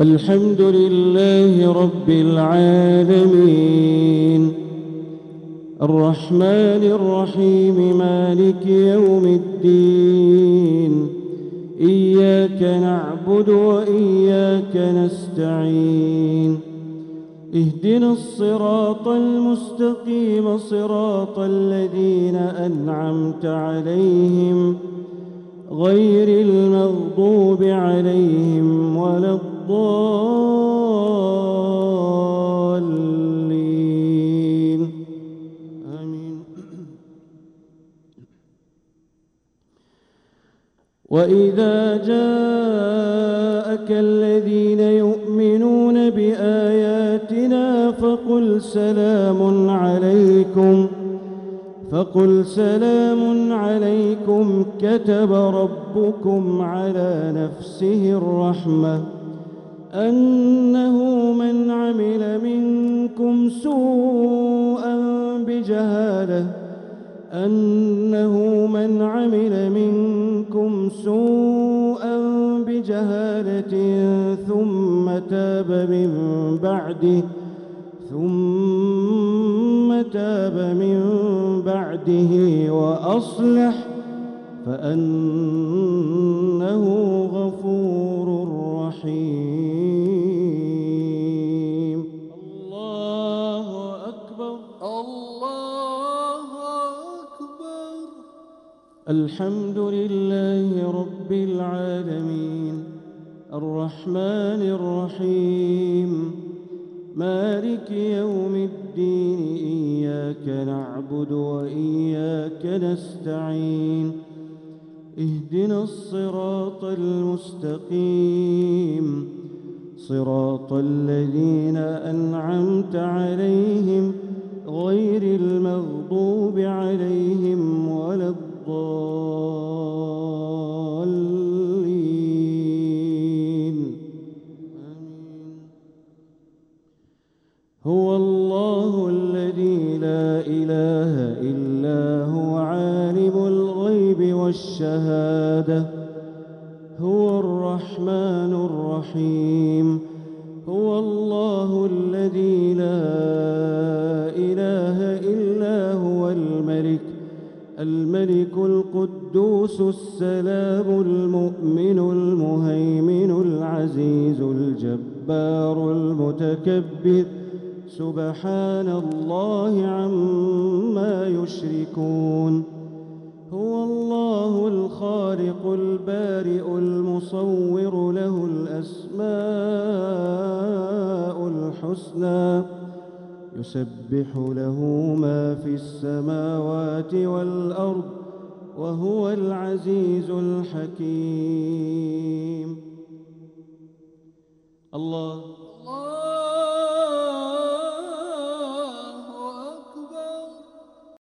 الحمد لله رب العالمين الرحمن الرحيم مالك يوم الدين إياك نعبد وإياك نستعين اهدنا الصراط المستقيم صراط الذين أنعمت عليهم غير المغضوب عليهم ولا الضالين آمين. وإذا جاءك الذين يؤمنون بآياتنا فقل سلام عليكم كتب ربكم على نفسه الرحمة أنه من عمل منكم سوءا بجهالة ثم تاب من بعده وأصلح فأنه غفور رحيم. الله أكبر الله أكبر. الحمد لله رب العالمين الرحمن الرحيم مالك يوم الدين إياك نعبد وإياك نستعين اهدنا الصراط المستقيم صراط الذين أنعمت عليهم غير المغضوب عليهم ولا الضالين آمين. هو الله الذي لا إله إلا هو عالم الغيب والشهادة هو الرحمن الرحيم. هو الله الذي لا إله إلا هو الملك القدوس السلام المؤمن المهيمن العزيز الجبار المتكبر سبحان الله عما يشركون. هو الله الخالق البارئ المصور له الأسماء الحسنى يسبح له ما في السماوات والأرض وهو العزيز الحكيم. الله